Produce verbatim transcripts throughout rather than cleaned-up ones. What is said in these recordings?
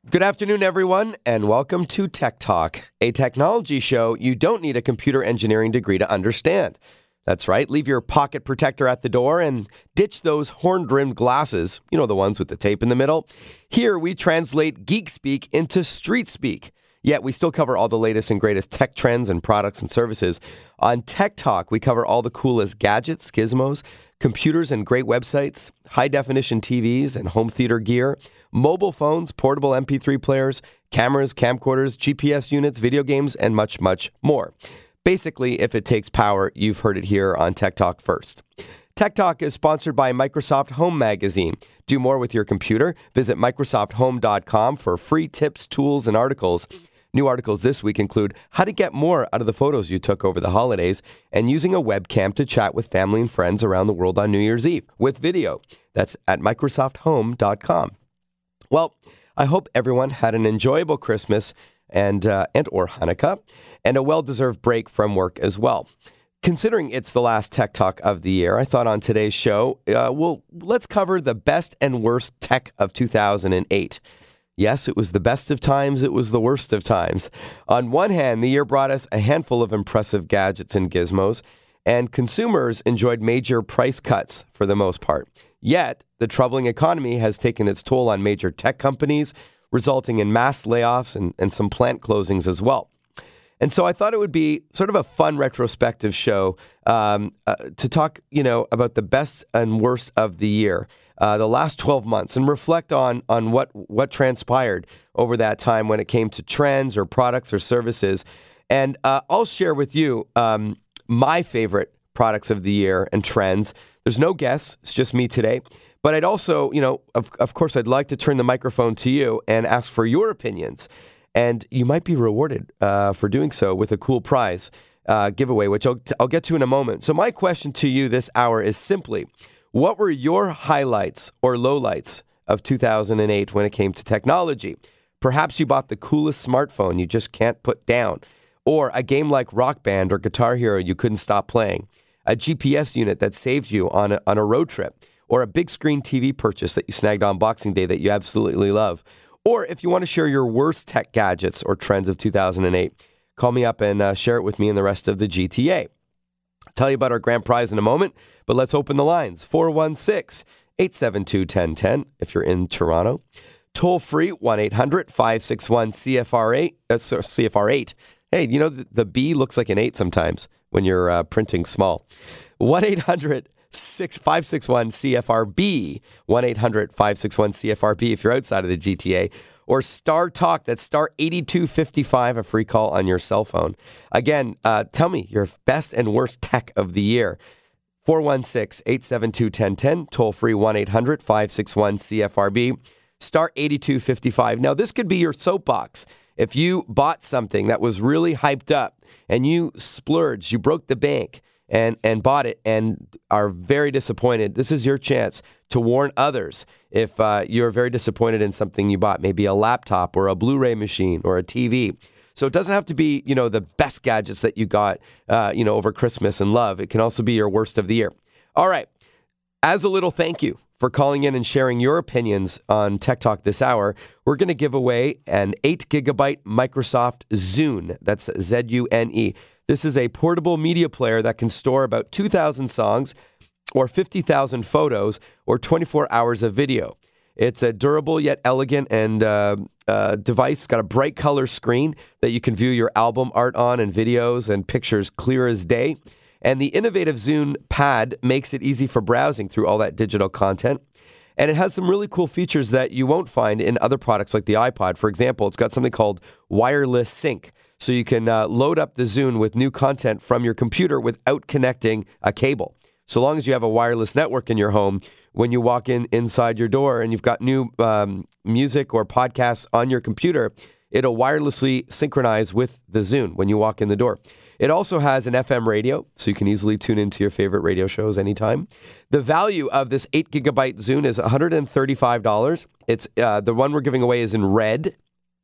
Good afternoon, everyone, and welcome to Tech Talk, a technology show you don't need a computer engineering degree to understand. That's right, leave your pocket protector at the door and ditch those horn-rimmed glasses, you know, the ones with the tape in the middle. Here, we translate geek speak into street speak. Yet we still cover all the latest and greatest tech trends and products and services. On Tech Talk, we cover all the coolest gadgets, gizmos, computers and great websites, high-definition T Vs and home theater gear, mobile phones, portable M P three players, cameras, camcorders, G P S units, video games, and much, much more. Basically, if it takes power, you've heard it here on Tech Talk first. Tech Talk is sponsored by Microsoft Home Magazine. Do more with your computer. Visit Microsoft Home dot com for free tips, tools, and articles. New articles this week include how to get more out of the photos you took over the holidays and using a webcam to chat with family and friends around the world on New Year's Eve with video. That's at Microsoft Home dot com. Well, I hope everyone had an enjoyable Christmas and uh, and or Hanukkah and a well-deserved break from work as well. Considering it's the last Tech Talk of the year, I thought on today's show, uh, well, let's cover the best and worst tech of two thousand eight. Yes, it was the best of times, it was the worst of times. On one hand, the year brought us a handful of impressive gadgets and gizmos, and consumers enjoyed major price cuts for the most part. Yet, the troubling economy has taken its toll on major tech companies, resulting in mass layoffs and, and some plant closings as well. And so I thought it would be sort of a fun retrospective show um, uh, to talk, you know, about the best and worst of the year. Uh, the last twelve months, and reflect on on what what transpired over that time when it came to trends or products or services. And uh, I'll share with you um, my favorite products of the year and trends. There's no guests, it's just me today. But I'd also, you know, of, of course, I'd like to turn the microphone to you and ask for your opinions. And you might be rewarded uh, for doing so with a cool prize uh, giveaway, which I'll, I'll get to in a moment. So my question to you this hour is simply, what were your highlights or lowlights of two thousand eight when it came to technology? Perhaps you bought the coolest smartphone you just can't put down, or a game like Rock Band or Guitar Hero you couldn't stop playing, a G P S unit that saved you on a, on a road trip, or a big screen T V purchase that you snagged on Boxing Day that you absolutely love. Or if you want to share your worst tech gadgets or trends of two thousand eight, call me up and uh, share it with me and the rest of the G T A. I'll tell you about our grand prize in a moment, but let's open the lines. four one six, eight seven two, one zero one zero if you're in Toronto. Toll free, one eight hundred, five six one, C F R eight. Uh, C F R eight. Hey, you know, the, the B looks like an eight sometimes when you're uh, printing small. one eight hundred, five six one, C F R B. one eight hundred, five six one, C F R B if you're outside of the G T A. Or Star Talk, that's star eighty-two fifty-five, a free call on your cell phone. Again, uh, tell me your best and worst tech of the year. four one six, eight seven two, one zero one zero, toll free one eight hundred, five six one, C F R B, star eighty-two fifty-five. Now, this could be your soapbox. If you bought something that was really hyped up and you splurged, you broke the bank and, and bought it and are very disappointed, this is your chance to warn others if uh, you're very disappointed in something you bought, maybe a laptop or a Blu-ray machine or a T V. So it doesn't have to be, you know, the best gadgets that you got, uh, you know, over Christmas and love. It can also be your worst of the year. All right. As a little thank you for calling in and sharing your opinions on Tech Talk this hour, we're going to give away an eight gigabyte Microsoft Zune. That's Z U N E. This is a portable media player that can store about two thousand songs or fifty thousand photos or twenty-four hours of video. It's a durable yet elegant and uh, uh, device. It's got a bright color screen that you can view your album art on and videos and pictures clear as day. And the innovative Zune Pad makes it easy for browsing through all that digital content. And it has some really cool features that you won't find in other products like the iPod. For example, it's got something called wireless sync. So you can uh, load up the Zune with new content from your computer without connecting a cable. So long as you have a wireless network in your home, when you walk in inside your door and you've got new um, music or podcasts on your computer, it'll wirelessly synchronize with the Zune when you walk in the door. It also has an F M radio, so you can easily tune into your favorite radio shows anytime. The value of this eight gigabyte Zune is one hundred thirty-five dollars. It's uh, the one we're giving away is in red,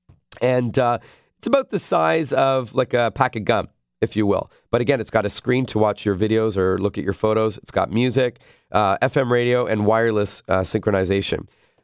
and uh, it's about the size of like a pack of gum, if you will. But again, it's got a screen to watch your videos or look at your photos. It's got music, uh, F M radio, and wireless uh, synchronization.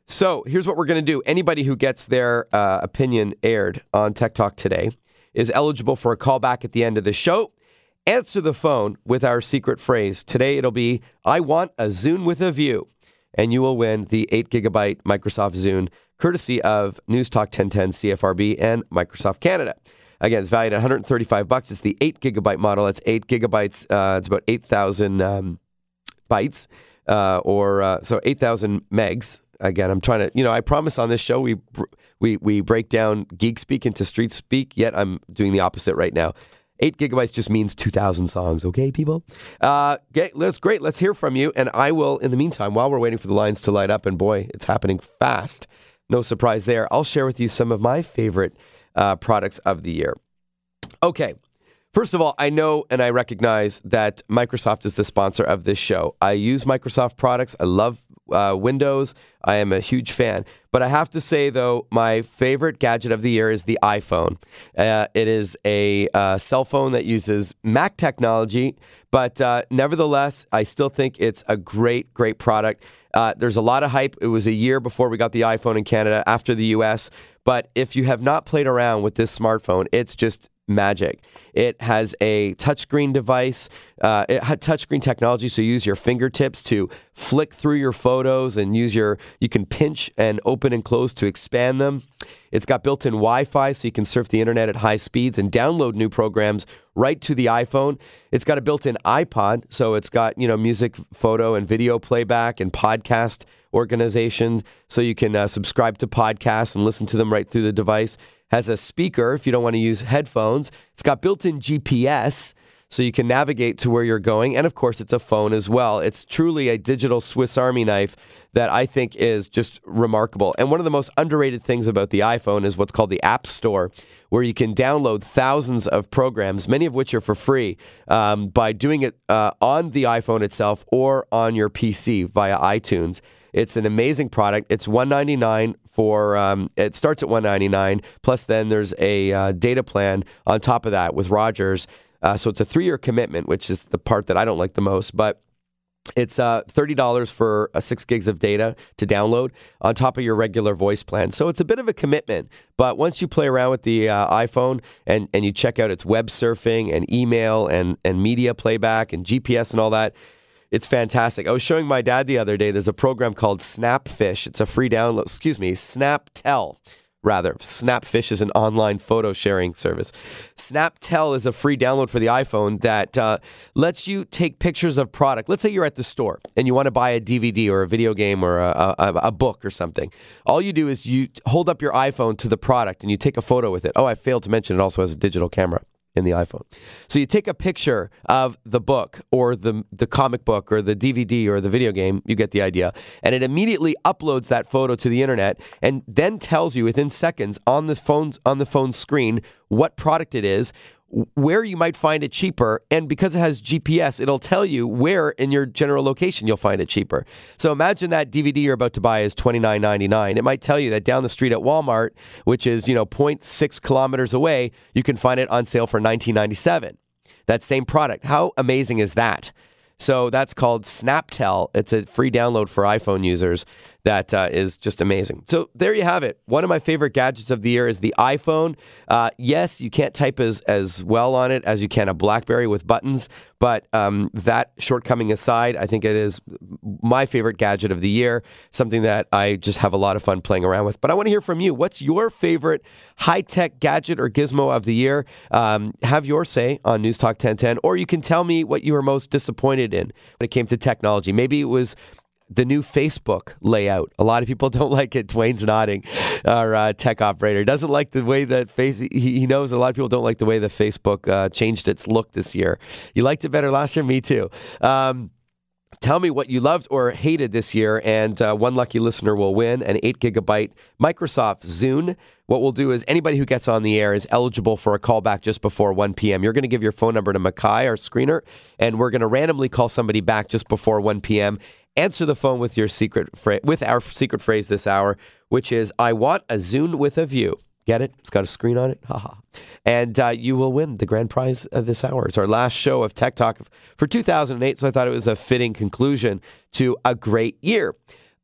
So here's what we're going to do. Anybody who gets their uh, opinion aired on Tech Talk today is eligible for a callback at the end of the show. Answer the phone with our secret phrase. Today it'll be, I want a Zune with a view. And you will win the eight gigabyte Microsoft Zune, courtesy of News Talk ten ten C F R B and Microsoft Canada. Again, it's valued at one hundred thirty-five bucks. It's the eight gigabyte model. It's eight gigabytes. Uh, it's about eight thousand um, bytes, uh, or uh, so eight thousand megs. Again, I'm trying to, you know, I promise on this show we we we break down geek speak into street speak, yet I'm doing the opposite right now. Eight gigabytes just means two thousand songs, okay, people? Uh, get, that's great. Let's hear from you. And I will, in the meantime, while we're waiting for the lines to light up, and boy, it's happening fast. No surprise there. I'll share with you some of my favorite uh, products of the year. Okay. First of all, I know and I recognize that Microsoft is the sponsor of this show. I use Microsoft products. I love uh, Windows. I am a huge fan. But I have to say, though, my favorite gadget of the year is the iPhone. Uh, it is a uh, cell phone that uses Mac technology, but uh, nevertheless, I still think it's a great, great product. Uh, there's a lot of hype. It was a year before we got the iPhone in Canada, after the U S. But if you have not played around with this smartphone, it's just magic. It has a touchscreen device. Uh, it had touchscreen technology, so you use your fingertips to flick through your photos and use your, you can pinch and open and close to expand them. It's got built-in Wi-Fi, so you can surf the internet at high speeds and download new programs right to the iPhone. It's got a built-in iPod, so it's got, you know, music, photo, and video playback and podcast organization, so you can uh, subscribe to podcasts and listen to them right through the device. Has a speaker if you don't want to use headphones. It's got built-in G P S, so you can navigate to where you're going. And, of course, it's a phone as well. It's truly a digital Swiss Army knife that I think is just remarkable. And one of the most underrated things about the iPhone is what's called the App Store, where you can download thousands of programs, many of which are for free, um, by doing it uh, on the iPhone itself or on your P C via iTunes. It's an amazing product. It's one hundred ninety-nine dollars for, um, it starts at one hundred ninety-nine dollars, plus then there's a uh, data plan on top of that with Rogers. Uh, so it's a three-year commitment, which is the part that I don't like the most, but it's uh, thirty dollars for uh, six gigs of data to download on top of your regular voice plan. So it's a bit of a commitment, but once you play around with the uh, iPhone and, and you check out its web surfing and email and, and media playback and G P S and all that, it's fantastic. I was showing my dad the other day. There's a program called Snapfish. It's a free download. Excuse me, Snaptel, rather. Snapfish is an online photo sharing service. Snaptel is a free download for the iPhone that uh, lets you take pictures of product. Let's say you're at the store and you want to buy a D V D or a video game or a, a, a book or something. All you do is you hold up your iPhone to the product and you take a photo with it. Oh, I failed to mention it also has a digital camera in the iPhone. So you take a picture of the book or the the comic book or the D V D or the video game, you get the idea, and it immediately uploads that photo to the internet and then tells you within seconds on the phone on the phone screen what product it is, where you might find it cheaper, and because it has G P S, it'll tell you where in your general location you'll find it cheaper. So imagine that D V D you're about to buy is twenty-nine ninety-nine. It might tell you that down the street at Walmart, which is, you know, zero point six kilometers away, you can find it on sale for nineteen ninety-seven. That same product. How amazing is that? So that's called Snaptel. It's a free download for iPhone users that uh, is just amazing. So there you have it. One of my favorite gadgets of the year is the iPhone. Uh, yes, you can't type as, as well on it as you can a BlackBerry with buttons, but um, that shortcoming aside, I think it is my favorite gadget of the year, something that I just have a lot of fun playing around with. But I want to hear from you. What's your favorite high-tech gadget or gizmo of the year? Um, have your say on News Talk ten ten, or you can tell me what you were most disappointed in when it came to technology. Maybe it was the new Facebook layout. A lot of people don't like it. Dwayne's nodding. Our uh, tech operator doesn't like the way that face. He, he knows a lot of people don't like the way the Facebook uh, changed its look this year. You liked it better last year? Me too. Um, Tell me what you loved or hated this year, and uh, one lucky listener will win an eight gigabyte Microsoft Zune. What we'll do is anybody who gets on the air is eligible for a callback just before one p.m. You're going to give your phone number to Mackay, our screener, and we're going to randomly call somebody back just before one p.m. Answer the phone with your secret fra- with our secret phrase this hour, which is, I want a Zune with a view. Get it? It's got a screen on it. Haha. And uh, you will win the grand prize of this hour. It's our last show of Tech Talk for two thousand eight, so I thought it was a fitting conclusion to a great year.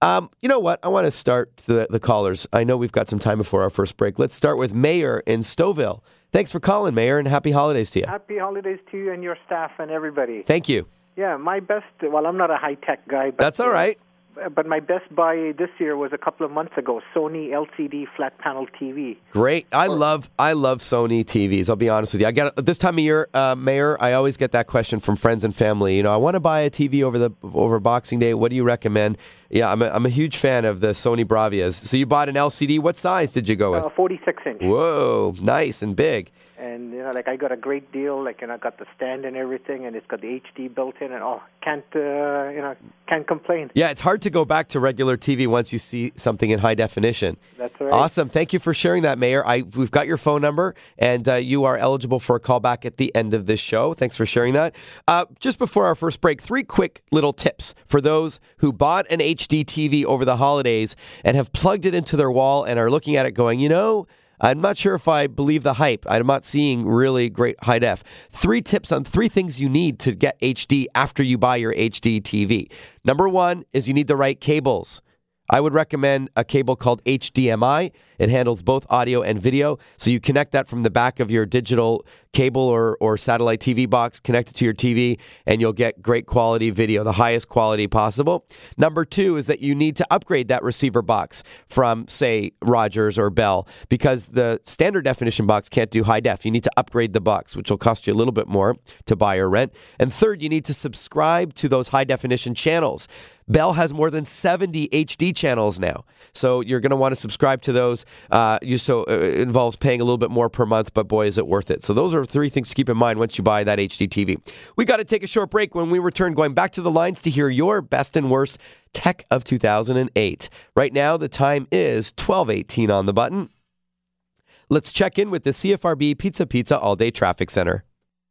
Um, you know what? I want to start the, the callers. I know we've got some time before our first break. Let's start with Mayor in Stouffville. Thanks for calling, Mayor, and happy holidays to you. Happy holidays to you and your staff and everybody. Thank you. Yeah, my best, well, I'm not a high-tech guy. But, That's all right. Uh, but my best buy this year was a couple of months ago, Sony L C D flat panel T V. Great. I love I love Sony T Vs. I'll be honest with you. I get this time of year, uh, Mayor, I always get that question from friends and family. You know, I want to buy a T V over the over Boxing Day. What do you recommend? Yeah, I'm a, I'm a huge fan of the Sony Bravias. So you bought an L C D. What size did you go with? Uh, forty-six inch. Whoa, nice and big. And, you know, like I got a great deal. Like, you know, I got the stand and everything, and it's got the H D built in, and oh, can't, uh, you know, can't complain. Yeah, it's hard to go back to regular T V once you see something in high definition. That's right. Awesome. Thank you for sharing that, Mayor. I We've got your phone number, and uh, you are eligible for a call back at the end of this show. Thanks for sharing that. Uh, just before our first break, three quick little tips for those who bought an H D T V over the holidays and have plugged it into their wall and are looking at it going, you know, I'm not sure if I believe the hype. I'm not seeing really great high def. Three tips on three things you need to get H D after you buy your H D T V. Number one is you need the right cables. I would recommend a cable called H D M I. It handles both audio and video. So you connect that from the back of your digital cable or, or satellite T V box, connect it to your T V, and you'll get great quality video, the highest quality possible. Number two is that you need to upgrade that receiver box from, say, Rogers or Bell, because the standard definition box can't do high def. You need to upgrade the box, which will cost you a little bit more to buy or rent. And third, you need to subscribe to those high definition channels. Bell has more than seventy H D channels now. So you're going to want to subscribe to those. Uh, you so uh, it involves paying a little bit more per month, but boy, is it worth it. So those are three things to keep in mind once you buy that H D T V. We got to take a short break. When we return, going back to the lines to hear your best and worst tech of two thousand eight. Right now, the time is twelve eighteen on the button. Let's check in with the C F R B Pizza Pizza All-Day Traffic Center.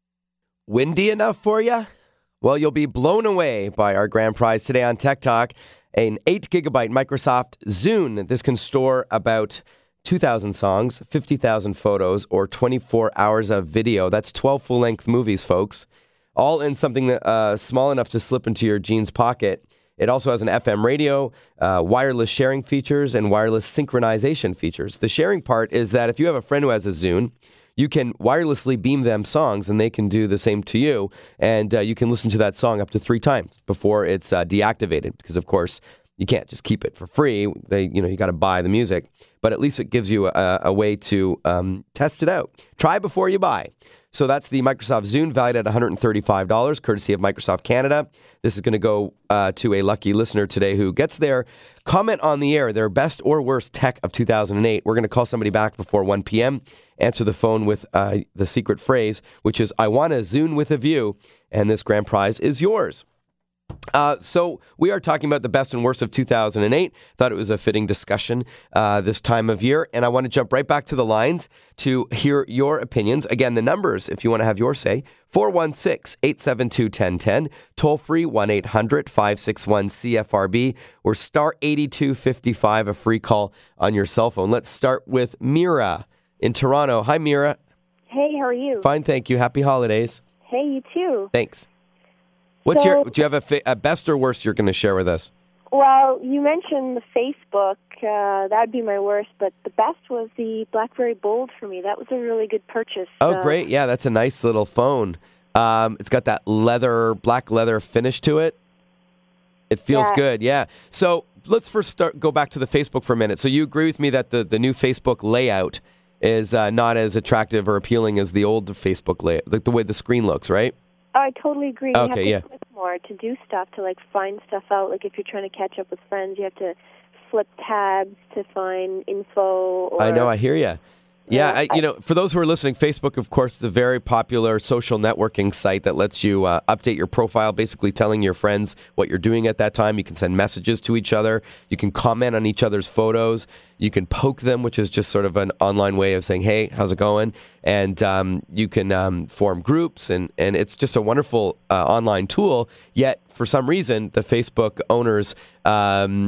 Windy enough for you? Well, you'll be blown away by our grand prize today on Tech Talk, an eight gigabyte Microsoft Zune. This can store about two thousand songs, fifty thousand photos, or twenty-four hours of video. That's twelve full-length movies, folks, all in something that, uh, small enough to slip into your jeans pocket. It also has an F M radio, uh, wireless sharing features, and wireless synchronization features. The sharing part is that if you have a friend who has a Zune, you can wirelessly beam them songs, and they can do the same to you. And uh, you can listen to that song up to three times before it's uh, deactivated. Because, of course, you can't just keep it for free. They, you know, you got to buy the music. But at least it gives you a, a way to um, test it out. Try before you buy. So that's the Microsoft Zune, valued at one hundred thirty-five dollars, courtesy of Microsoft Canada. This is going to go uh, to a lucky listener today who gets their comment on the air, their best or worst tech of two thousand eight. We're going to call somebody back before one p.m., answer the phone with uh, the secret phrase, which is, I want a Zune with a view, and this grand prize is yours. Uh, so we are talking about the best and worst of two thousand eight. Thought it was a fitting discussion uh, this time of year. And I want to jump right back to the lines to hear your opinions. Again, the numbers, if you want to have your say, four one six, eight seven two, one zero one zero, toll free one eight hundred, five six one, C F R B, or star eighty-two fifty-five, a free call on your cell phone. Let's start with Mira in Toronto. Hi, Mira. Hey, how are you? Fine, thank you. Happy holidays. Hey, you too. Thanks. What's so, your? Do you have a, fa- a best or worst you're going to share with us? Well, you mentioned the Facebook. Uh, that'd be my worst, but the best was the BlackBerry Bold for me. That was a really good purchase. Oh, uh, great! Yeah, that's a nice little phone. Um, it's got that leather, black leather finish to it. It feels yeah. good. Yeah. So let's first start. Go back to the Facebook for a minute. So you agree with me that the the new Facebook layout is uh, not as attractive or appealing as the old Facebook layout, like the way the screen looks, right? I totally agree. You Okay, have to yeah. click more to do stuff, to like find stuff out. Like if you're trying to catch up with friends, you have to flip tabs to find info. Or, I know, I hear you. Yeah, Yeah, I, you know, for those who are listening, Facebook, of course, is a very popular social networking site that lets you uh, update your profile, basically telling your friends what you're doing at that time. You can send messages to each other. You can comment on each other's photos. You can poke them, which is just sort of an online way of saying, hey, how's it going? And um, you can um, form groups, and, and it's just a wonderful uh, online tool. Yet, for some reason, the Facebook owners um,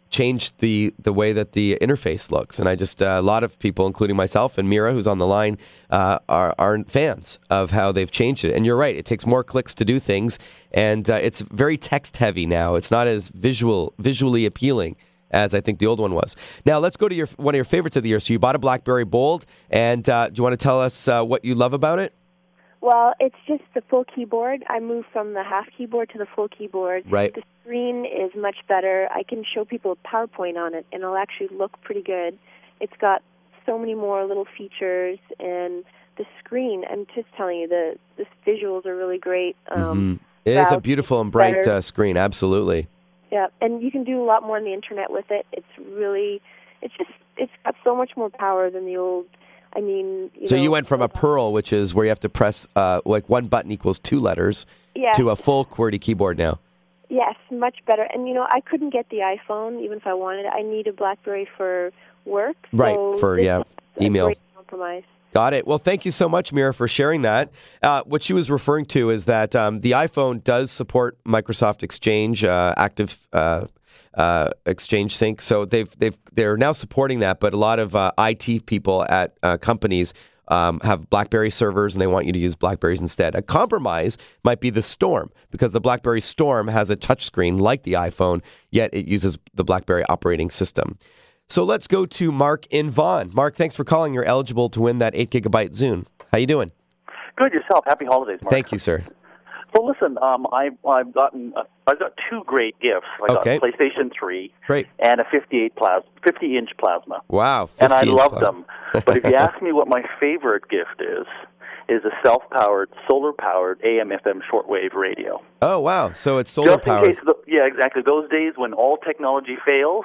changed the the way that the interface looks. And I just, uh, a lot of people, including myself and Mira, who's on the line, uh, are, are fans of how they've changed it. And you're right, it takes more clicks to do things, and uh, it's very text-heavy now. It's not as visual, visually appealing as I think the old one was. Now, let's go to your one of your favorites of the year. So you bought a BlackBerry Bold, and uh, do you want to tell us uh, what you love about it? Well, it's just the full keyboard. I moved from the half keyboard to the full keyboard. Right. The screen is much better. I can show people a PowerPoint on it, and it'll actually look pretty good. It's got so many more little features, and the screen, I'm just telling you, the, the visuals are really great. Um, mm-hmm. It is a beautiful and bright uh, screen, absolutely. Yeah, and you can do a lot more on the internet with it. It's really, it's just, it's got so much more power than the old. I mean, you so know, you went from a Pearl, which is where you have to press uh, like one button equals two letters, yes. to a full QWERTY keyboard now. Yes, much better. And you know, I couldn't get the iPhone even if I wanted it. I need a BlackBerry for work. Right, so for yeah, email. Great compromise. Got it. Well, thank you so much, Mira, for sharing that. Uh, what she was referring to is that um, the iPhone does support Microsoft Exchange, uh, Active uh, uh, Exchange Sync. So they've they've they're now supporting that. But a lot of uh, I T people at uh, companies um, have BlackBerry servers, and they want you to use BlackBerries instead. A compromise might be the Storm, because the BlackBerry Storm has a touchscreen like the iPhone, yet it uses the BlackBerry operating system. So let's go to Mark in Vaughan. Mark, thanks for calling. You're eligible to win that eight gigabyte Zune. How you doing? Good, yourself. Happy holidays, Mark. Thank you, sir. So listen, um, I, I've gotten uh, I've got two great gifts. I got Okay. a PlayStation three Great. and a fifty-eight plas- fifty inch plasma. Wow, and I fifty inch love plasma. them. But if you ask me what my favorite gift is, is a self-powered, solar-powered A M F M shortwave radio. Oh, wow. So it's solar Just in powered. case, the, yeah, exactly. Those days when all technology fails,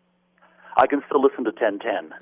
I can still listen to ten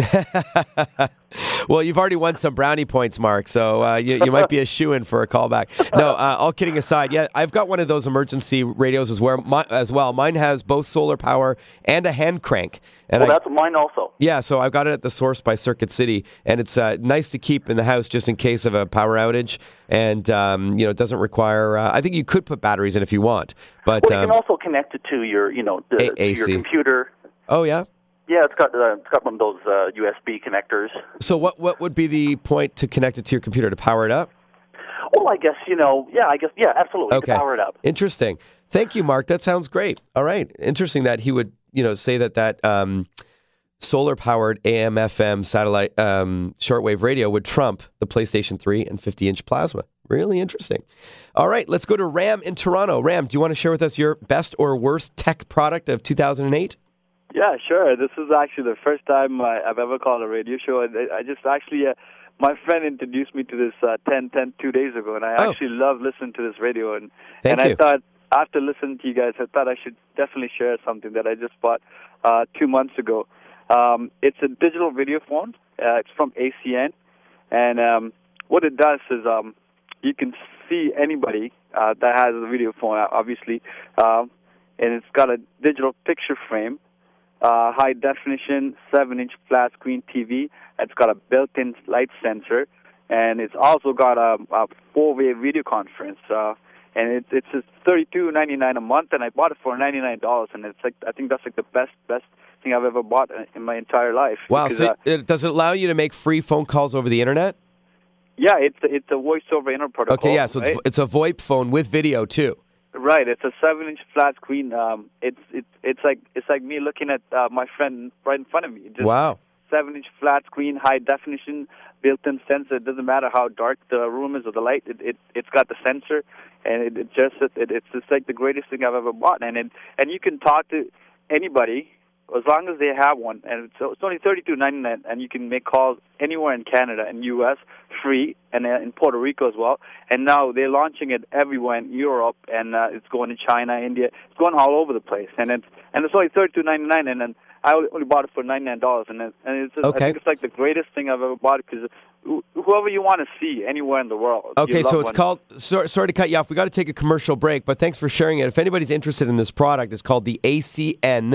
ten. Well, you've already won some brownie points, Mark, so uh, you, you might be a shoo-in for a callback. No, uh, all kidding aside, yeah, I've got one of those emergency radios as well. My, as well. Mine has both solar power and a hand crank. And Well, I, that's mine also. yeah, so I've got it at the Source by Circuit City, and it's uh, nice to keep in the house just in case of a power outage, and um, you know, it doesn't require. Uh, I think you could put batteries in if you want, but Well, you um, can also connect it to your, you know, the, A- to AC. your computer. oh yeah. Yeah, it's got uh, it's got one of those uh, U S B connectors. So what what would be the point to connect it to your computer to power it up? Well, I guess, you know, yeah, I guess, yeah, absolutely, Okay. to power it up. Interesting. Thank you, Mark. That sounds great. All right. Interesting that he would, you know, say that that um, solar-powered A M F M satellite um, shortwave radio would trump the PlayStation three and fifty inch plasma. Really interesting. All right. Let's go to Ram in Toronto. Ram, do you want to share with us your best or worst tech product of two thousand eight? Yeah, sure. This is actually the first time I, I've ever called a radio show. I, I just actually, uh, my friend introduced me to this uh, ten ten two days ago, and I Oh. actually love listening to this radio. And Thank and you. I thought, after listening to you guys, I thought I should definitely share something that I just bought uh, two months ago. Um, it's a digital video phone. Uh, it's from A C N, and um, what it does is um, you can see anybody uh, that has a video phone, obviously, um, and it's got a digital picture frame. Uh, high definition, seven inch flat screen T V. It's got a built-in light sensor, and it's also got a, a four-way video conference. Uh, and it, it's just thirty-two ninety-nine a month, and I bought it for ninety-nine dollars. And it's like I think that's like the best best thing I've ever bought in my entire life. Wow. Because, So uh, it, does it allow you to make free phone calls over the internet? yeah, it's a, it's a voice over internet protocol. Okay. Yeah. So right? it's, it's a VoIP phone with video too. Right, it's a seven-inch flat screen. Um, it's it's it's like it's like me looking at uh, my friend right in front of me. Just Wow. Seven-inch flat screen, high definition, built-in sensor. It doesn't matter how dark the room is or the light. It it it's got the sensor, and it, it just it, it's just like the greatest thing I've ever bought. And it, and you can talk to anybody as long as they have one. And it's, it's only thirty-two ninety-nine, and you can make calls anywhere in Canada and U S free, and uh, in Puerto Rico as well. And now they're launching it everywhere in Europe, and uh, it's going to China, India. It's going all over the place, and it's and it's only thirty-two ninety-nine, and then I only bought it for ninety-nine dollars, and it, and it's just, Okay. I think it's like the greatest thing I've ever bought because whoever you want to see anywhere in the world. Okay, your so loved it's one. called, sorry, sorry to cut you off. We got to take a commercial break, but thanks for sharing it. If anybody's interested in this product, it's called the A C N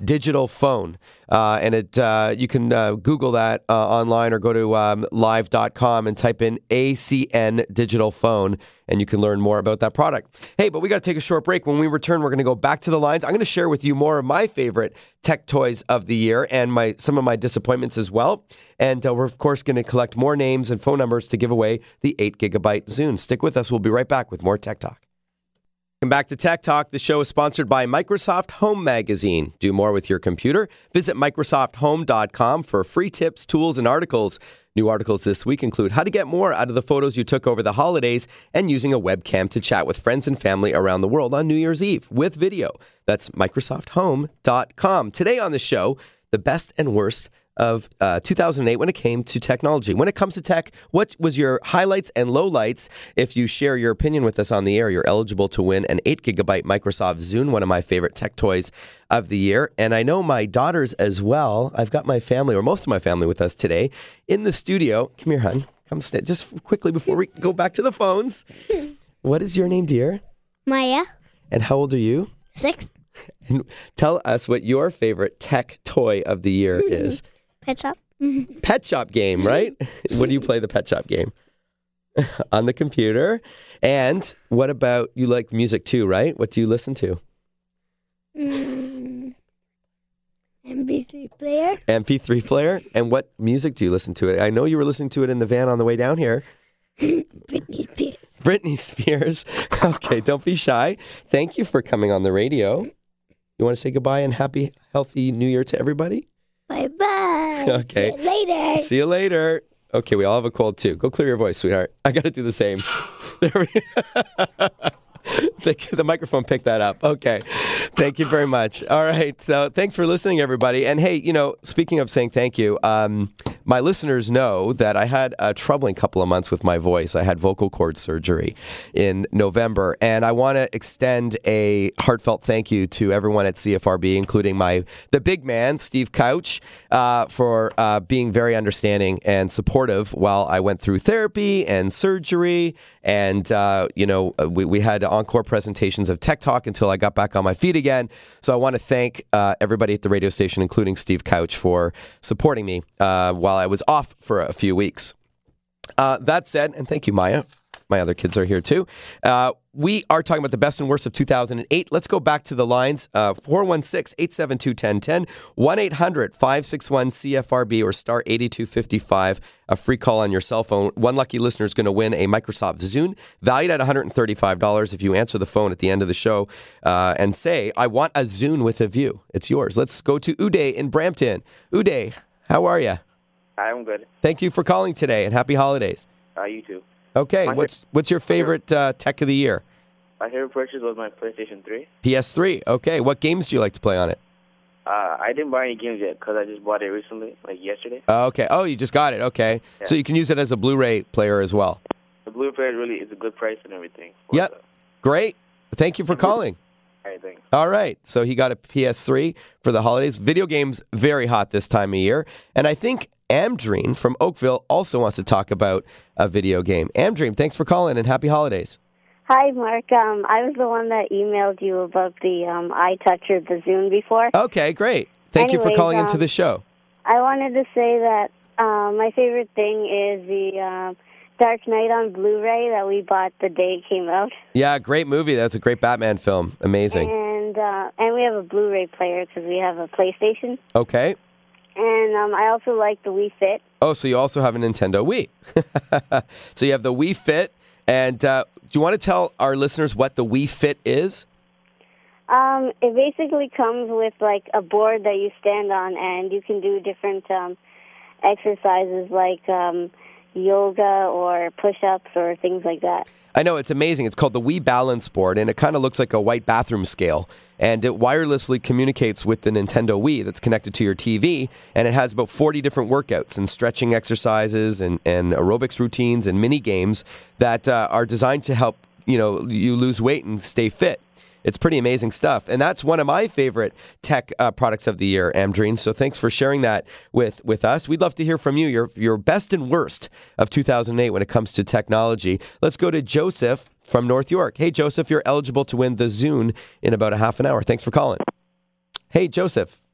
digital phone. Uh, and it uh, you can uh, Google that uh, online or go to um, live dot com and type in A C N digital phone, and you can learn more about that product. Hey, but we got to take a short break. When we return, we're going to go back to the lines. I'm going to share with you more of my favorite tech toys of the year and my some of my disappointments as well. And uh, we're, of course, going to collect more names and phone numbers to give away the eight gigabyte Zune. Stick with us. We'll be right back with more Tech Talk. Welcome back to Tech Talk. The show is sponsored by Microsoft Home Magazine. Do more with your computer. Visit Microsoft Home dot com for free tips, tools, and articles. New articles this week include how to get more out of the photos you took over the holidays and using a webcam to chat with friends and family around the world on New Year's Eve with video. That's Microsoft Home dot com. Today on the show, the best and worst of uh, two thousand eight when it came to technology. When it comes to tech, what was your highlights and lowlights? If you share your opinion with us on the air, you're eligible to win an eight gigabyte Microsoft Zune, one of my favorite tech toys of the year. And I know my daughters as well. I've got my family, or most of my family, with us today in the studio. Come here, hon. Come sit. Just quickly before we go back to the phones. What is your name, dear? Maya. And how old are you? Six. And tell us what your favorite tech toy of the year is. Pet Shop. Pet Shop game, right? What do you play the Pet Shop game? On the computer. And what about, you like music too, right? What do you listen to? Mm, M P three player. M P three player? And what music do you listen to? It? I know you were listening to it in the van on the way down here. Britney Spears. Britney Spears. Okay, don't be shy. Thank you for coming on the radio. You want to say goodbye and happy, healthy New Year to everybody? Bye-bye. Okay. See you later. See you later. Okay, we all have a cold too. Go clear your voice, sweetheart. I got to do the same. There we the, the microphone picked that up. Okay. Thank you very much. All right. So thanks for listening, everybody. And hey, you know, speaking of saying thank you, um, my listeners know that I had a troubling couple of months with my voice. I had vocal cord surgery in November, and I want to extend a heartfelt thank you to everyone at C F R B, including my the big man, Steve Couch, uh, for uh, being very understanding and supportive while I went through therapy and surgery. And, uh, you know, we, we had encore presentations of Tech Talk until I got back on my feet again. So I want to thank uh, everybody at the radio station, including Steve Couch, for supporting me uh, while I was off for a few weeks. Uh, that said, and thank you, Maya. My other kids are here too. Uh, we are talking about the best and worst of two thousand eight. Let's go back to the lines. Uh, four one six, eight seven two, one zero one zero, one eight hundred, five six one, C F R B, or star eighty-two fifty-five. A free call on your cell phone. One lucky listener is going to win a Microsoft Zune valued at one hundred thirty-five dollars if you answer the phone at the end of the show uh, and say, I want a Zune with a view. It's yours. Let's go to Uday in Brampton. Uday, how are you? I'm good. Thank you for calling today, and happy holidays. Uh, you too. Okay, My what's what's your favorite uh, tech of the year? My favorite purchase was my PlayStation three. P S three. Okay, what games do you like to play on it? Uh, I didn't buy any games yet because I just bought it recently, like yesterday. Uh, okay. Oh, you just got it. Okay. Yeah. So you can use it as a Blu-ray player as well. The Blu-ray really is a good price and everything. Yep. The, Great. Thank you for calling. I think. All right. So he got a P S three for the holidays. Video games, very hot this time of year. And I think Amdreen from Oakville also wants to talk about a video game. Amdreen, thanks for calling and happy holidays. Hi, Mark. Um, I was the one that emailed you about the um, iTouch or the Zune before. Okay, great. Thank Anyways, you for calling um, into the show. I wanted to say that um, my favorite thing is the um, Dark Knight on Blu-ray that we bought the day it came out. Yeah, great movie. That's a great Batman film. Amazing. And uh, and we have a Blu-ray player because we have a PlayStation. Okay. And um, I also like the Wii Fit. Oh, so you also have a Nintendo Wii. So you have the Wii Fit. And uh, do you want to tell our listeners what the Wii Fit is? Um, it basically comes with like a board that you stand on, and you can do different um, exercises like um, yoga or push-ups or things like that. I know, it's amazing. It's called the Wii Balance Board, and it kind of looks like a white bathroom scale. And it wirelessly communicates with the Nintendo Wii that's connected to your T V, and it has about forty different workouts and stretching exercises and, and aerobics routines and mini games that uh, are designed to help, you know, you lose weight and stay fit. It's pretty amazing stuff. And that's one of my favorite tech uh, products of the year, Amdreen. So thanks for sharing that with, with us. We'd love to hear from you, your, your best and worst of two thousand eight when it comes to technology. Let's go to Joseph from North York. Hey, Joseph, you're eligible to win the Zune in about a half an hour. Thanks for calling. Hey, Joseph,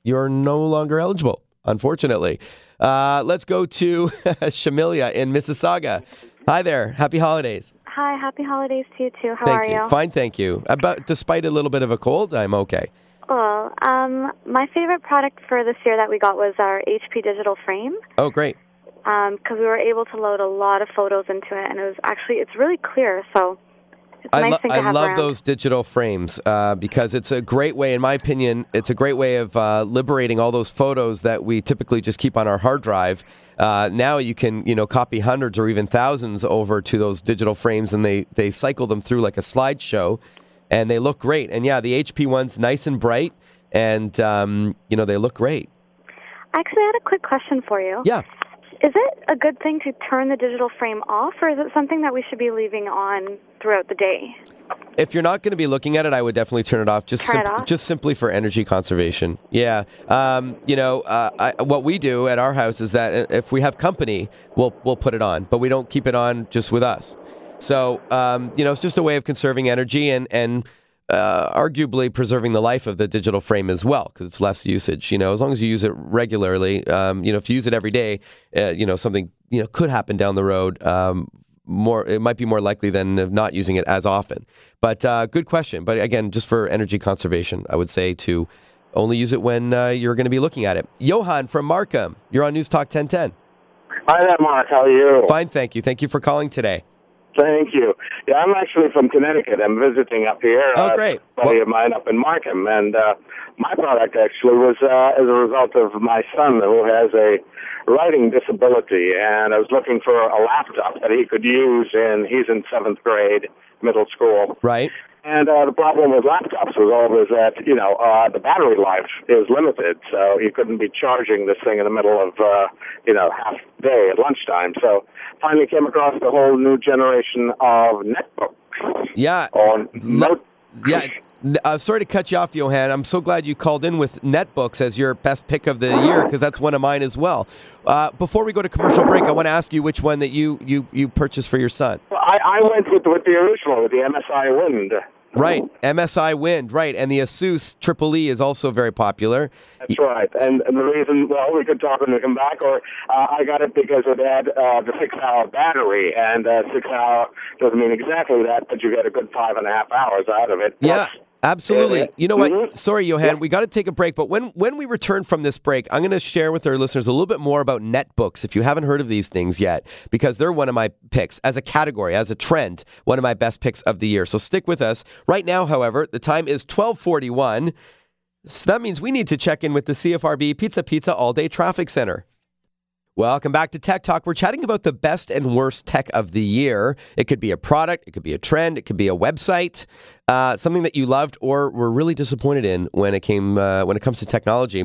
you're no longer eligible, unfortunately. Uh, let's go to Shamilia in Mississauga. Hi there. Happy holidays. Hi, happy holidays to you too. How thank are you? you? Fine, thank you. About, despite a little bit of a cold, I'm okay. Well, um, my favorite product for this year that we got was our H P digital frame. Oh, great. Because um, we were able to load a lot of photos into it, and it was actually, it's really clear, so it's a I nice lo- thing to I have love around. those digital frames uh, because it's a great way, in my opinion, it's a great way of uh, liberating all those photos that we typically just keep on our hard drive. Uh, now you can, you know, copy hundreds or even thousands over to those digital frames, and they, they cycle them through like a slideshow, and they look great. And yeah, the H P one's nice and bright, and, um, you know, they look great. Actually, I had a quick question for you. Yeah. Is it a good thing to turn the digital frame off, or is it something that we should be leaving on throughout the day? If you're not going to be looking at it, I would definitely turn it off. Just Turn it simp- off? just simply for energy conservation. Yeah. Um, you know, uh, I, what we do at our house is that if we have company, we'll we'll put it on, but we don't keep it on just with us. So, um, you know, it's just a way of conserving energy and and uh, arguably preserving the life of the digital frame as well, because it's less usage. You know, as long as you use it regularly, um, you know, if you use it every day, uh, you know, something you know could happen down the road. Um, More, it might be more likely than not using it as often. But uh, good question. But again, just for energy conservation, I would say to only use it when uh, you're going to be looking at it. Johan from Markham, you're on News Talk ten ten. Hi there, Mark. How are you? Fine, thank you. Thank you for calling today. Thank you. Yeah, I'm actually from Connecticut. I'm visiting up here. Oh, great. Uh, a buddy of mine up in Markham. And uh, my product actually was uh, as a result of my son who has a writing disability. And I was looking for a laptop that he could use, and he's in seventh grade, middle school. Right. And uh, the problem with laptops was always that, you know, uh, the battery life is limited, so you couldn't be charging this thing in the middle of, uh, you know, half day at lunchtime. So finally came across the whole new generation of netbooks. Yeah. On note. Yeah. Uh, sorry to cut you off, Johan. I'm so glad you called in with netbooks as your best pick of the year, because that's one of mine as well. Uh, before we go to commercial break, I want to ask you which one that you, you, you purchased for your son. Well, I, I went with, with the original, with the M S I Wind. Right, M S I Wind, right, and the Asus Triple E is also very popular. That's right, and, and the reason, well, we could talk when we come back, or uh, I got it because it had uh, the six-hour battery, and uh, six-hour doesn't mean exactly that, but you get a good five and a half hours out of it. Yeah. Plus, Absolutely. Uh, You know what? mm-hmm. Sorry, Johan, yeah. we got to take a break. But when, when we return from this break, I'm going to share with our listeners a little bit more about netbooks, if you haven't heard of these things yet, because they're one of my picks as a category, as a trend, one of my best picks of the year. So stick with us. Right now, however, the time is twelve forty-one. So that means we need to check in with the C F R B Pizza Pizza All-Day Traffic Center. Welcome back to Tech Talk. We're chatting about the best and worst tech of the year. It could be a product, it could be a trend, it could be a website, uh, something that you loved or were really disappointed in when it came uh, when it comes to technology.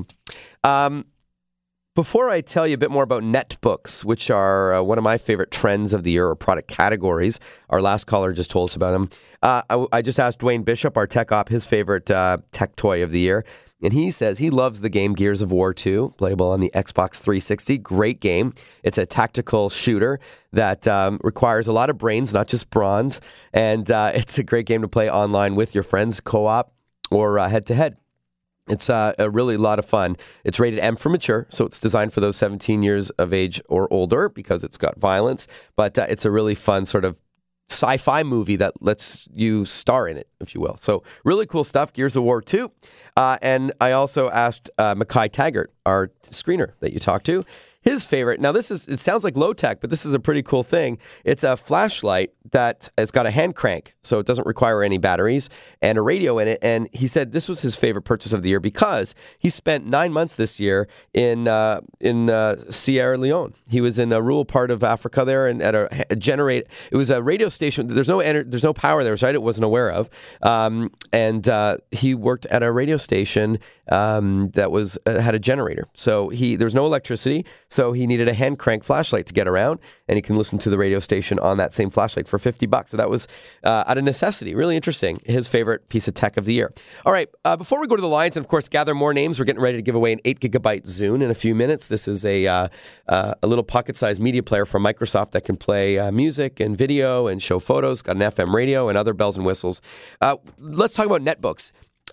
Um, before I tell you a bit more about netbooks, which are uh, one of my favorite trends of the year or product categories, our last caller just told us about them. Uh, I, I just asked Dwayne Bishop, our tech op, his favorite uh, tech toy of the year. And he says he loves the game Gears of War two, playable on the Xbox three sixty. Great game. It's a tactical shooter that um, requires a lot of brains, not just bronze. And uh, it's a great game to play online with your friends, co-op or uh, head-to-head. It's uh, a really lot of fun. It's rated M for mature, so it's designed for those seventeen years of age or older because it's got violence. But uh, it's a really fun sort of sci-fi movie that lets you star in it, if you will. So really cool stuff, Gears of War two. Uh, and I also asked uh, Mackay Taggart, our screener that you talked to, his favorite. Now this is, it sounds like low tech, but this is a pretty cool thing. It's a flashlight that has got a hand crank, so it doesn't require any batteries, and a radio in it. And he said this was his favorite purchase of the year because he spent nine months this year in uh, in uh, Sierra Leone. He was in a rural part of Africa there, and at a, a generate. It was a radio station. There's no ener- there's no power there, so I wasn't aware of. Um, and uh, he worked at a radio station um, that was uh, had a generator. So he there was no electricity, so he needed a hand crank flashlight to get around, and he can listen to the radio station on that same flashlight for fifty bucks. So that was uh, out of necessity. Really interesting. His favorite piece of tech of the year. All right. Uh, before we go to the lines and, of course, gather more names, we're getting ready to give away an eight gigabyte Zune in a few minutes. This is a uh, uh, a little pocket-sized media player from Microsoft that can play uh, music and video and show photos. Got an F M radio and other bells and whistles. Uh, let's talk about netbooks.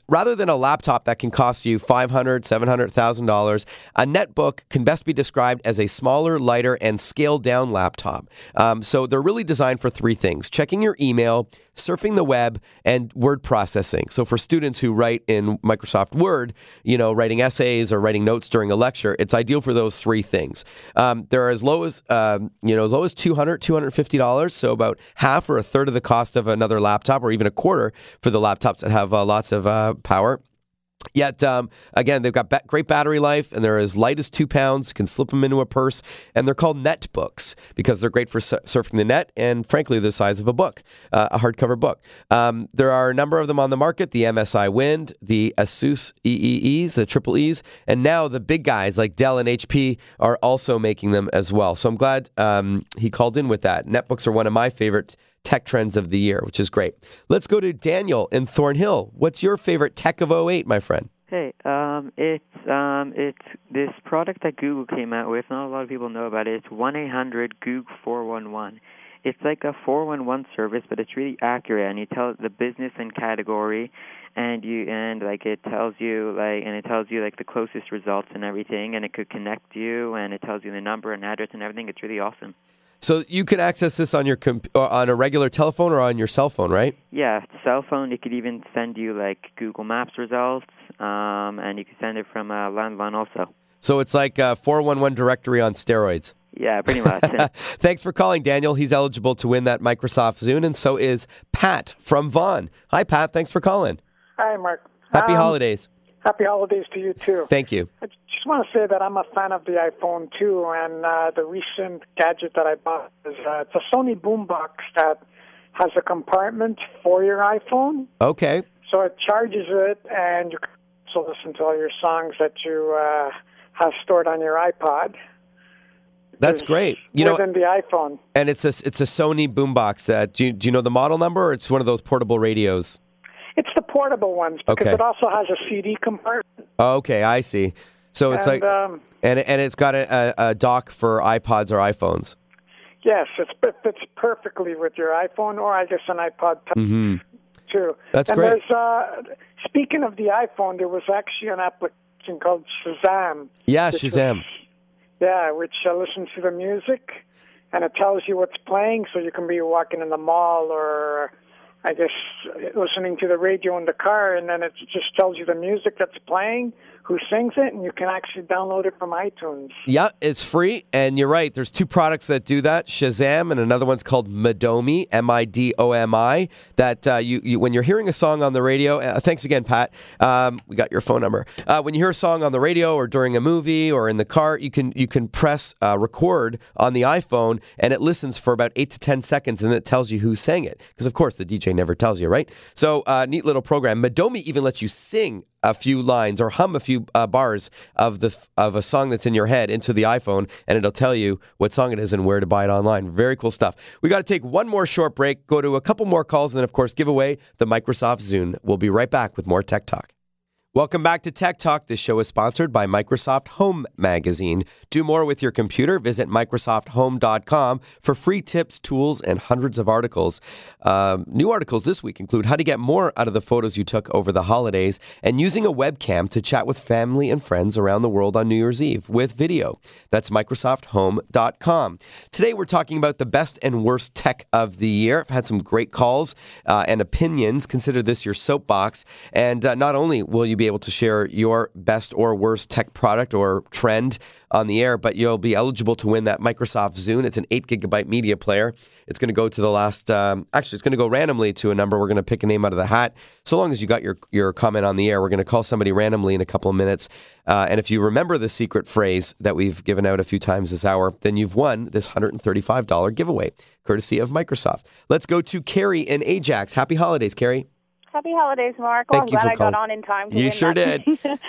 rather than a laptop that can cost you five hundred dollars, seven hundred thousand dollars, a netbook can best be described as a smaller, lighter, and scaled-down laptop. Um, so they're really designed for three things: checking your email, surfing the web, and word processing. So for students who write in Microsoft Word, you know, writing essays or writing notes during a lecture, it's ideal for those three things. Um, they're as low as, um, you know, as low as two hundred dollars, two hundred fifty dollars, so about half or a third of the cost of another laptop, or even a quarter for the laptops that have uh, lots of uh, power. Yet, um, again, they've got ba- great battery life, and they're as light as two pounds. You can slip them into a purse, and they're called netbooks because they're great for su- surfing the net, and frankly, they're the size of a book, uh, a hardcover book. Um, there are a number of them on the market: the M S I Wind, the Asus E E Es, the Triple E's, and now the big guys like Dell and H P are also making them as well. So I'm glad um, he called in with that. Netbooks are one of my favorite tech trends of the year, which is great. Let's go to Daniel in Thornhill. What's your favorite tech of oh eight, my friend? Hey, um, it's um, it's this product that Google came out with. Not a lot of people know about it. It's one eight hundred Google four one one. It's like a four one one service, but it's really accurate, and you tell the business and category, and you and like it tells you like and it tells you like the closest results and everything, and it could connect you, and it tells you the number and address and everything. It's really awesome. So you can access this on your comp- on a regular telephone or on your cell phone, right? Yeah, cell phone. It could even send you like Google Maps results, um, and you can send it from a landline also. So it's like a four one one directory on steroids. Yeah, pretty much. Thanks for calling, Daniel. He's eligible to win that Microsoft Zune, and so is Pat from Vaughan. Hi, Pat. Thanks for calling. Hi, Mark. Happy um, holidays. Happy holidays to you, too. Thank you. I just want to say that I'm a fan of the iPhone, too, and uh, the recent gadget that I bought is uh, it's a Sony boombox that has a compartment for your iPhone. Okay. So it charges it, and you can also listen to all your songs that you uh, have stored on your iPod. That's great. You within know, the iPhone. And it's a, it's a Sony boombox. Uh, do, you, do you know the model number, or it's one of those portable radios? It's the portable ones, because Okay. it also has a C D compartment. Okay, I see. So it's And, like, um, and and it's got a, a, a dock for iPods or iPhones. Yes, it's, it fits perfectly with your iPhone, or I guess an iPod Touch, Mm-hmm. too. That's and great. There's, uh, speaking of the iPhone, there was actually an application called Shazam. Yeah, which Shazam. was- yeah, which uh, listens to the music, and it tells you what's playing, so you can be walking in the mall or, I guess, listening to the radio in the car, and then it just tells you the music that's playing, who sings it, and you can actually download it from iTunes. Yeah, it's free, and you're right. There's two products that do that: Shazam, and another one's called Midomi, M I D O M I. That uh, you, you, when you're hearing a song on the radio. Uh, thanks again, Pat. Um, we got your phone number. Uh, when you hear a song on the radio or during a movie or in the car, you can you can press uh, record on the iPhone, and it listens for about eight to ten seconds, and it tells you who sang it. Because of course the D J never tells you, right? So uh, neat little program. Midomi even lets you sing a few lines or hum a few uh, bars of the of a song that's in your head into the iPhone, and it'll tell you what song it is and where to buy it online. Very cool stuff. We got to take one more short break, go to a couple more calls, and then, of course, give away the Microsoft Zune. We'll be right back with more Tech Talk. Welcome back to Tech Talk. This show is sponsored by Microsoft Home Magazine. Do more with your computer. Visit Microsoft Home dot com for free tips, tools, and hundreds of articles. Um, new articles this week include how to get more out of the photos you took over the holidays and using a webcam to chat with family and friends around the world on New Year's Eve with video. That's Microsoft Home dot com. Today we're talking about the best and worst tech of the year. I've had some great calls uh, and opinions. Consider this your soapbox. And uh, not only will you be able to share your best or worst tech product or trend on the air, but you'll be eligible to win that Microsoft Zune. It's an eight gigabyte media player. It's going to go to the last, um, actually, it's going to go randomly to a number. We're going to pick a name out of the hat. So long as you got your, your comment on the air, we're going to call somebody randomly in a couple of minutes. Uh, and if you remember the secret phrase that we've given out a few times this hour, then you've won this one hundred thirty-five dollars giveaway, courtesy of Microsoft. Let's go to Carrie in Ajax. Happy holidays, Carrie. Happy holidays, Mark. Well, Thank I'm you glad for I got calling. on in time. To You win sure that. did.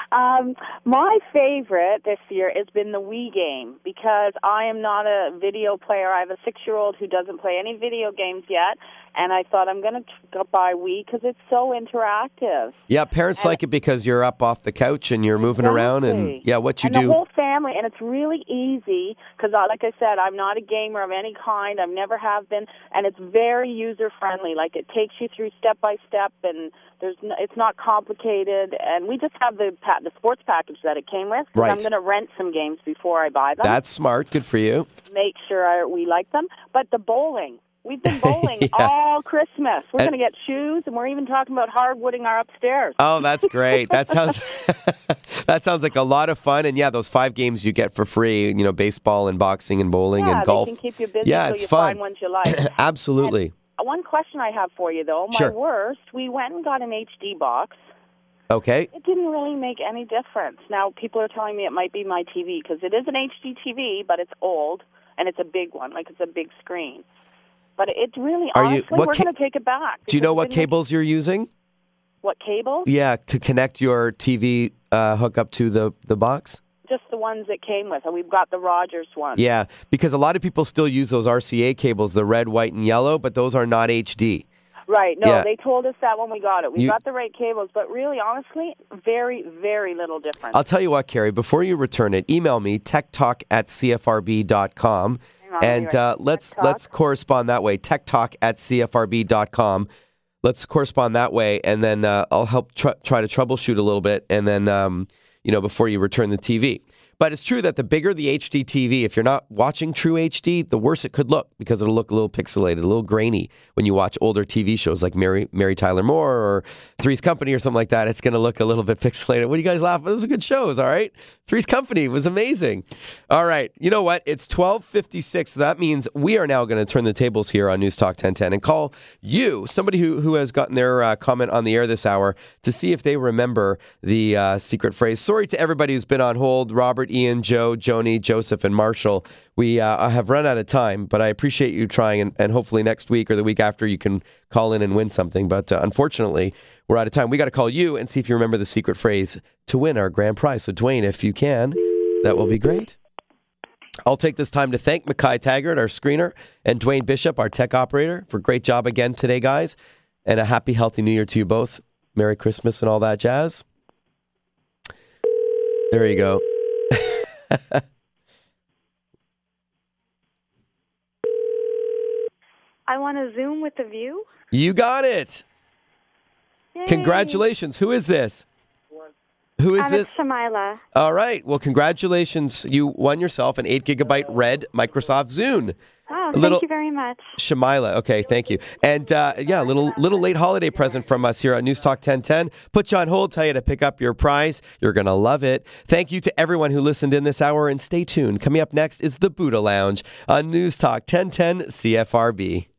Um, my favorite this year has been the Wii game because I am not a video player. I have a six-year-old who doesn't play any video games yet, and I thought I'm going to buy Wii because it's so interactive. Yeah, parents and like it because you're up off the couch and you're moving exactly. around, and yeah, what you and do. the whole family, and it's really easy because, like I said, I'm not a gamer of any kind. I never have been, and it's very user-friendly. Like it takes you through step by step, and there's no, it's not complicated. And we just have the the sports package that it came with. Right. I'm going to rent some games before I buy them. That's smart. Good for you. Make sure I, we like them. But the bowling. We've been bowling yeah. all Christmas. We're And- going to get shoes, and we're even talking about hardwooding our upstairs. Oh, that's great. That sounds that sounds like a lot of fun. And yeah, those five games you get for free, you know, baseball and boxing and bowling yeah, and golf. they can keep you busy yeah, until it's you fun. find ones you like. Absolutely. And one question I have for you, though. My Sure. worst, we went and got an H D box. Okay. It didn't really make any difference. Now, people are telling me it might be my T V because it is an H D T V, but it's old, and it's a big one, like it's a big screen. But it really, Are honestly, you- what we're ca- going to take it back. Do you know because what it didn't make- cables you're using? What cable? Yeah, to connect your T V uh, hookup to the, the box? Just the ones that came with, and we've got the Rogers one. Yeah, because a lot of people still use those R C A cables, the red, white, and yellow, but those are not H D. Right. No, Yeah. they told us that when we got it. We You- got the right cables, but really, honestly, very, very little difference. I'll tell you what, Carrie, before you return it, email me, techtalk at c f r b dot com, Hang on, and you're uh, right. let's Tech let's Talk. correspond that way, techtalk at c f r b dot com. Let's correspond that way, and then uh, I'll help tr- try to troubleshoot a little bit, and then, um, you know, before you return the T V. But it's true that the bigger the H D T V, if you're not watching true H D, the worse it could look because it'll look a little pixelated, a little grainy when you watch older T V shows like Mary Mary Tyler Moore or Three's Company or something like that. It's going to look a little bit pixelated. What do you guys laugh at? Those are good shows, all right? Three's Company was amazing. All right. You know what? It's twelve fifty-six. So that means we are now going to turn the tables here on News Talk ten ten and call you, somebody who, who has gotten their uh, comment on the air this hour, to see if they remember the uh, secret phrase. Sorry to everybody who's been on hold. Robert, Ian, Joe, Joni, Joseph, and Marshall. We uh, have run out of time, but I appreciate you trying, and, and hopefully next week or the week after you can call in and win something. But uh, unfortunately, we're out of time. We got to call you and see if you remember the secret phrase to win our grand prize. So, Dwayne, if you can, that will be great. I'll take this time to thank Mackay Taggart, our screener, and Dwayne Bishop, our tech operator, for a great job again today, guys. And a happy, healthy New Year to you both. Merry Christmas and all that jazz. There you go. I want to Zoom with the view. You got it. Yay. Congratulations. Who is this? Who is um, this? It's Shamila. All right. Well, congratulations. You won yourself an eight gigabyte red Microsoft Zune. Oh, A thank little- you very much. Shamila. Okay, thank you. And uh, yeah, a little little late holiday present from us here on News Talk ten ten. Put you on hold, tell you to pick up your prize. You're going to love it. Thank you to everyone who listened in this hour, and stay tuned. Coming up next is the Buddha Lounge on News Talk ten ten C F R B.